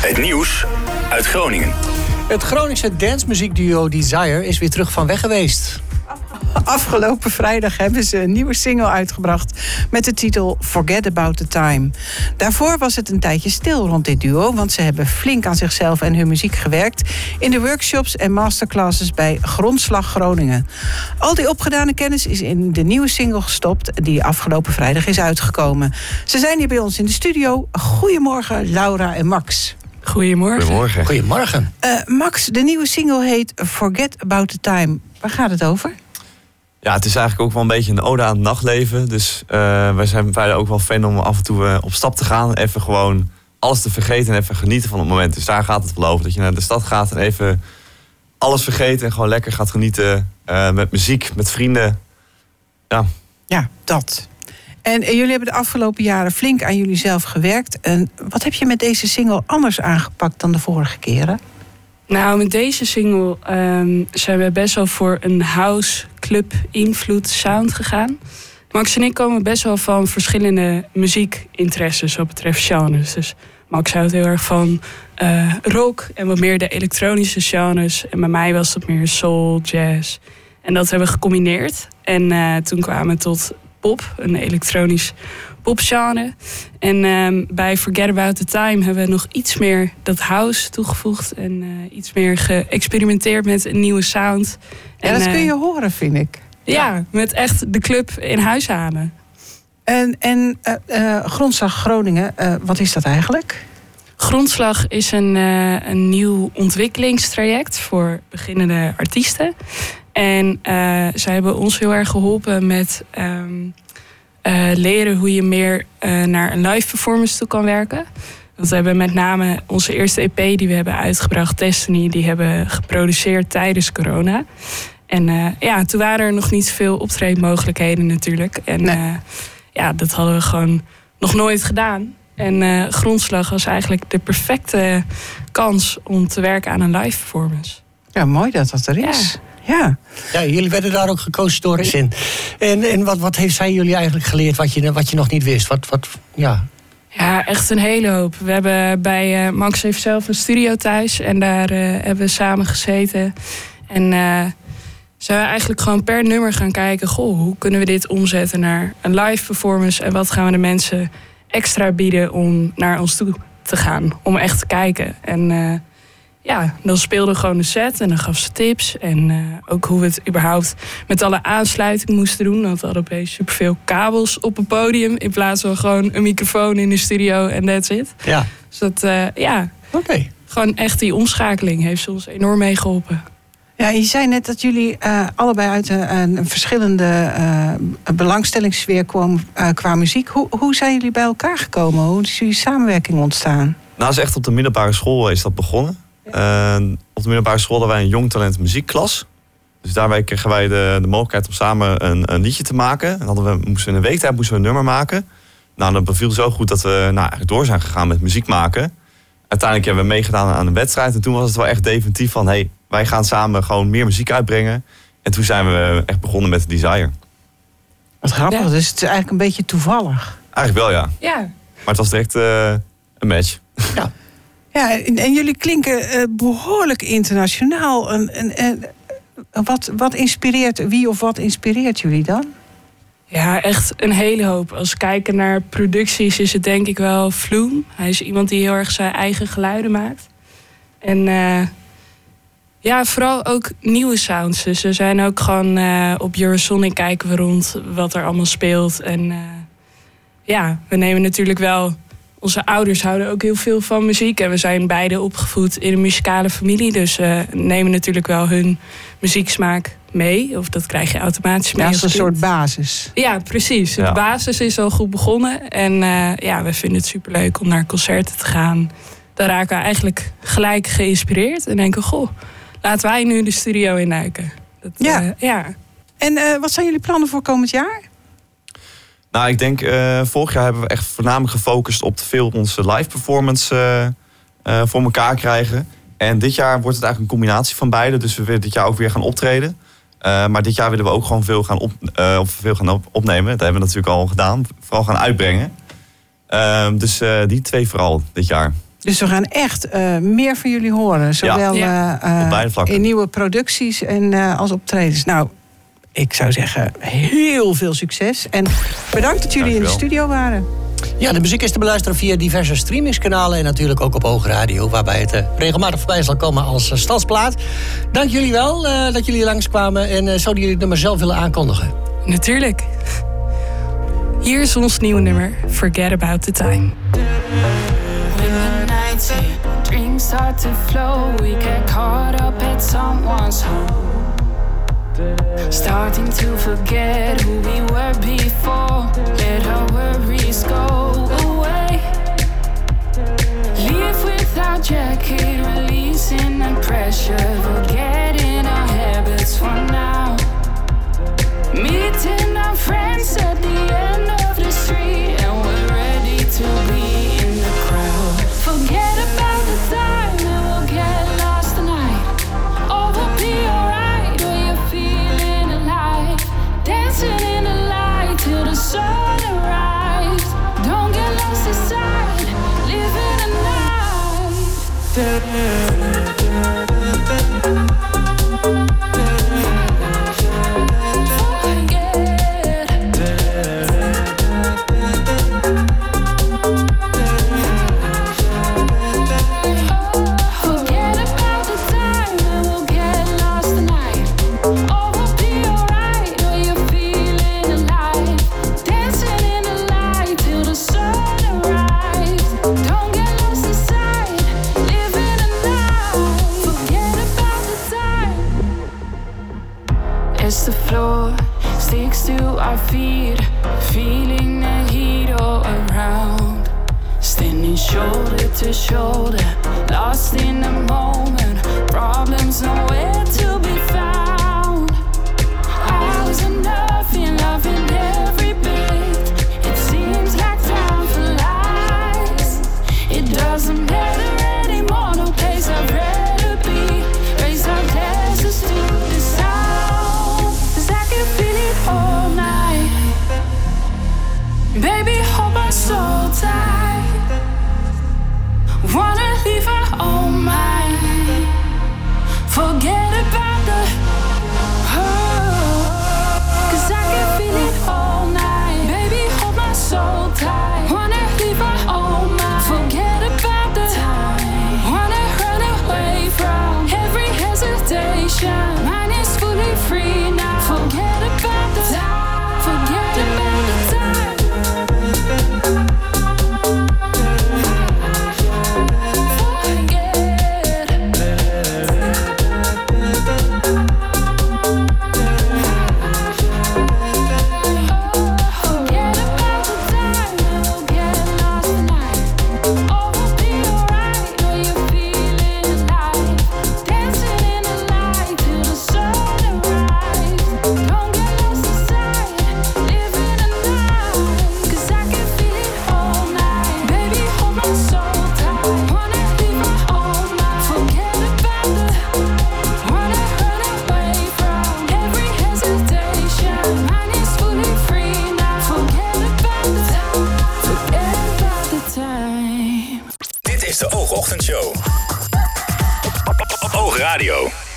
Het nieuws uit Groningen. Het Groningse dancemuziekduo Desire is weer terug van weg geweest. Afgelopen vrijdag hebben ze een nieuwe single uitgebracht met de titel Forget About the Time. Daarvoor was het een tijdje stil rond dit duo, want ze hebben flink aan zichzelf en hun muziek gewerkt in de workshops en masterclasses bij Grondslag Groningen. Al die opgedane kennis is in de nieuwe single gestopt die afgelopen vrijdag is uitgekomen. Ze zijn hier bij ons in de studio. Goedemorgen Laura en Max. Goedemorgen. Goedemorgen. Max, de nieuwe single heet Forget About the Time. Waar gaat het over? Ja, het is eigenlijk ook wel een beetje een ode aan het nachtleven. Dus wij zijn beide ook wel fan om af en toe op stap te gaan. Even gewoon alles te vergeten en even genieten van het moment. Dus daar gaat het wel over. Dat je naar de stad gaat en even alles vergeet en gewoon lekker gaat genieten met muziek, met vrienden. Ja, dat. En jullie hebben de afgelopen jaren flink aan jullie zelf gewerkt. En wat heb je met deze single anders aangepakt dan de vorige keren? Nou, met deze single zijn we best wel voor een house, club, invloed, sound gegaan. Max en ik komen best wel van verschillende muziekinteresses wat betreft genres. Dus Max houdt heel erg van rock en wat meer de elektronische genres. En bij mij was dat meer soul, jazz. En dat hebben we gecombineerd. En toen kwamen we tot pop, een elektronisch popgenre. En bij Forget About the Time hebben we nog iets meer dat house toegevoegd. En iets meer geëxperimenteerd met een nieuwe sound. Ja, en dat kun je horen, vind ik. Ja, met echt de club in huis halen. En Grondslag Groningen, wat is dat eigenlijk? Grondslag is een nieuw ontwikkelingstraject voor beginnende artiesten. En zij hebben ons heel erg geholpen met leren hoe je meer naar een live performance toe kan werken. Want we hebben met name onze eerste EP die we hebben uitgebracht, Destiny, die hebben geproduceerd tijdens corona. En toen waren er nog niet veel optreedmogelijkheden natuurlijk. En dat hadden we gewoon nog nooit gedaan. En Grondslag was eigenlijk de perfecte kans om te werken aan een live performance. Ja, mooi dat dat er is. Ja, jullie werden daar ook gekozen door Zin. En wat heeft zij jullie eigenlijk geleerd wat je nog niet wist? Ja, echt een hele hoop. We hebben bij Max heeft zelf een studio thuis en daar hebben we samen gezeten. En zijn we eigenlijk gewoon per nummer gaan kijken, hoe kunnen we dit omzetten naar een live performance en wat gaan we de mensen extra bieden om naar ons toe te gaan, om echt te kijken. En dan speelden we gewoon de set en dan gaf ze tips. En ook hoe we het überhaupt met alle aansluitingen moesten doen. Want we hadden opeens superveel kabels op een podium in plaats van gewoon een microfoon in de studio en that's it. Ja. Dus dat, gewoon echt die omschakeling heeft ons enorm meegeholpen. Ja, je zei net dat jullie allebei uit een verschillende belangstellingssfeer kwamen qua muziek. Hoe zijn jullie bij elkaar gekomen? Hoe is jullie samenwerking ontstaan? Nou, is echt op de middelbare school is dat begonnen. Op de middelbare school hadden wij een jong talent muziekklas. Dus daarbij kregen wij de mogelijkheid om samen een liedje te maken. En moesten we in een week tijd een nummer maken. Nou, dat beviel zo goed dat we eigenlijk door zijn gegaan met muziek maken. Uiteindelijk hebben we meegedaan aan een wedstrijd. En toen was het wel echt definitief van, wij gaan samen gewoon meer muziek uitbrengen. En toen zijn we echt begonnen met Desire. Wat grappig, dus het is eigenlijk een beetje toevallig. Eigenlijk wel, ja. Ja. Maar het was direct een match. Ja. Ja, en jullie klinken behoorlijk internationaal. Wat inspireert jullie dan? Ja, echt een hele hoop. Als we kijken naar producties is het denk ik wel Flume. Hij is iemand die heel erg zijn eigen geluiden maakt. En vooral ook nieuwe sounds. Dus we zijn ook gewoon op Eurosonic kijken we rond wat er allemaal speelt. En we nemen natuurlijk wel... Onze ouders houden ook heel veel van muziek. En we zijn beide opgevoed in een muzikale familie. Dus we nemen natuurlijk wel hun muzieksmaak mee. Of dat krijg je automatisch mee. Ja, dat is een soort basis. Ja, precies. De basis is al goed begonnen. En we vinden het superleuk om naar concerten te gaan. Dan raken we eigenlijk gelijk geïnspireerd. En denken, laten wij nu de studio induiken. En wat zijn jullie plannen voor komend jaar? Nou, ik denk, vorig jaar hebben we echt voornamelijk gefocust op veel onze live performance voor elkaar krijgen. En dit jaar wordt het eigenlijk een combinatie van beide. Dus we willen dit jaar ook weer gaan optreden. Maar dit jaar willen we ook gewoon veel gaan opnemen. Dat hebben we natuurlijk al gedaan. Vooral gaan uitbrengen. Dus die twee vooral dit jaar. Dus we gaan echt meer van jullie horen. Zowel op beide vlakken. in nieuwe producties en als optredens. Nou, ik zou zeggen, heel veel succes. En bedankt dat jullie in de studio waren. Ja, de muziek is te beluisteren via diverse streamingskanalen... en natuurlijk ook op Hoog Radio... waarbij het regelmatig voorbij zal komen als stadsplaat. Dank jullie wel dat jullie langskwamen... en zouden jullie het nummer zelf willen aankondigen? Natuurlijk. Hier is ons nieuwe nummer, Forget About the Time. Dreams start to flow, we get caught up at someone's home. Starting to forget who we were before. Let our worries go away. Leave without jacket, releasing the pressure. Forgetting our habits for now. Meeting our friends at the end of the street, and we're ready to be in the crowd. Forget about the time and we'll get lost tonight. All will be alright when you're feeling alive. Dancing in the light till the sun arrives. Don't get lost inside, living the the floor sticks to our feet, feeling the heat all around. Standing shoulder to shoulder, lost in the moment, problems nowhere to be found. I was enough in loving every bit. It seems like time flies. It doesn't matter anymore, no place I'd rather be. Raise our glasses to the sound, 'cause I can feel it all night. Baby, hold my soul tight. Wanna leave her all mine. Forget about the oh, 'cause I can feel it all night. Baby, hold my soul tight. Wanna leave her all mine. Forget about the time. Wanna run away from every hesitation. Mine is fully free now. Forget about the time. Forget about the time. Dit is de Oogochtendshow. Op Hoog Radio.